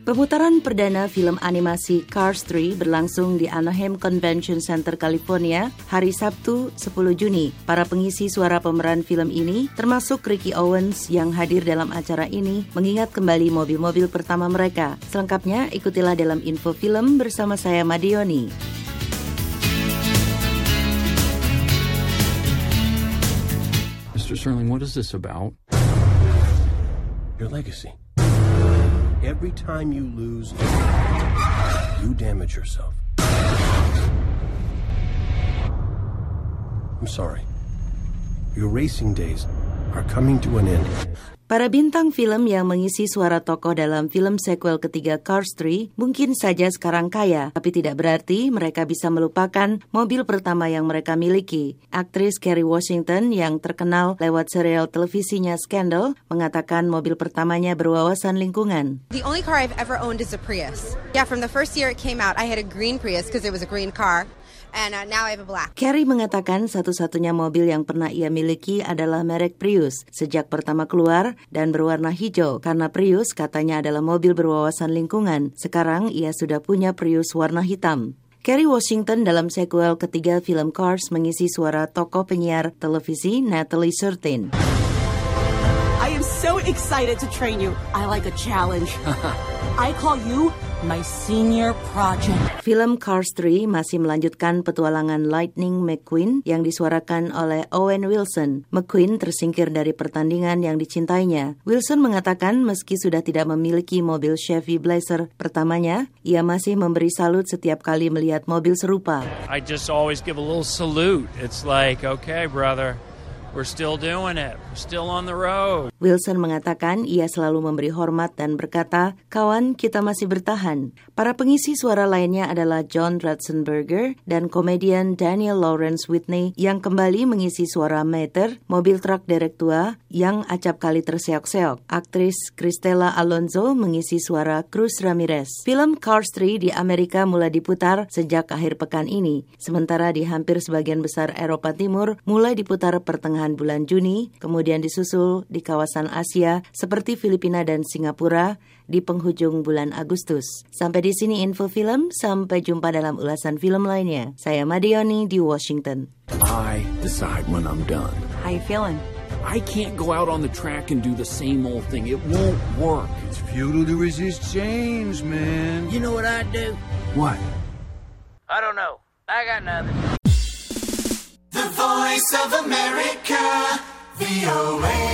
Pemutaran perdana film animasi Cars 3 berlangsung di Anaheim Convention Center, California, hari Sabtu 10 Juni. Para pengisi suara pemeran film ini, termasuk Ricky Owens yang hadir dalam acara ini, mengingat kembali mobil-mobil pertama mereka. Selengkapnya, ikutilah dalam info film bersama saya, Madioni. Mr. Sterling, what is this about? Your legacy. Every time you lose, you damage yourself. I'm sorry. Your racing days are coming to an end. Para bintang film yang mengisi suara tokoh dalam film sequel ketiga Cars 3 mungkin saja sekarang kaya, tapi tidak berarti mereka bisa melupakan mobil pertama yang mereka miliki. Aktris Kerry Washington yang terkenal lewat serial televisinya Scandal mengatakan mobil pertamanya berwawasan lingkungan. The only car I've ever owned is a Prius. Yeah, from the first year it came out, I had a green Prius because it was a green car. And now I have a black. Kerry mengatakan satu-satunya mobil yang pernah ia miliki adalah merek Prius sejak pertama keluar dan berwarna hijau karena Prius katanya adalah mobil berwawasan lingkungan. Sekarang ia sudah punya Prius warna hitam. Kerry Washington dalam sequel ketiga film Cars mengisi suara tokoh penyiar televisi Natalie Surtain. I am so excited to train you. I like a challenge. I call you my senior project. Film Cars 3 masih melanjutkan petualangan Lightning McQueen yang disuarakan oleh Owen Wilson. McQueen tersingkir dari pertandingan yang dicintainya. Wilson mengatakan meski sudah tidak memiliki mobil Chevy Blazer pertamanya, ia masih memberi salut setiap kali melihat mobil serupa. I just always give a little salute. It's like, okay, brother. We're still doing it. We're still on the road. Wilson mengatakan ia selalu memberi hormat dan berkata, kawan, kita masih bertahan. Para pengisi suara lainnya adalah John Ratzenberger dan komedian Daniel Lawrence Whitney yang kembali mengisi suara Mater, mobil truk derek tua yang acap kali terseok-seok. Aktris Cristela Alonso mengisi suara Cruz Ramirez. Film Cars 3 di Amerika mulai diputar sejak akhir pekan ini, sementara di hampir sebagian besar Eropa Timur mulai diputar pertengahan bulan Juni, kemudian disusul di kawasan Asia seperti Filipina dan Singapura di penghujung bulan Agustus. Sampai di sini info film, sampai jumpa dalam ulasan film lainnya. Saya Madioni di Washington. I decide when I'm done. How you feeling? I can't go out on the track and do the same old thing. It won't work. It's futile to resist change, man. You know what I'd do? What? I don't know. I got nothing. The Voice of America, VOA.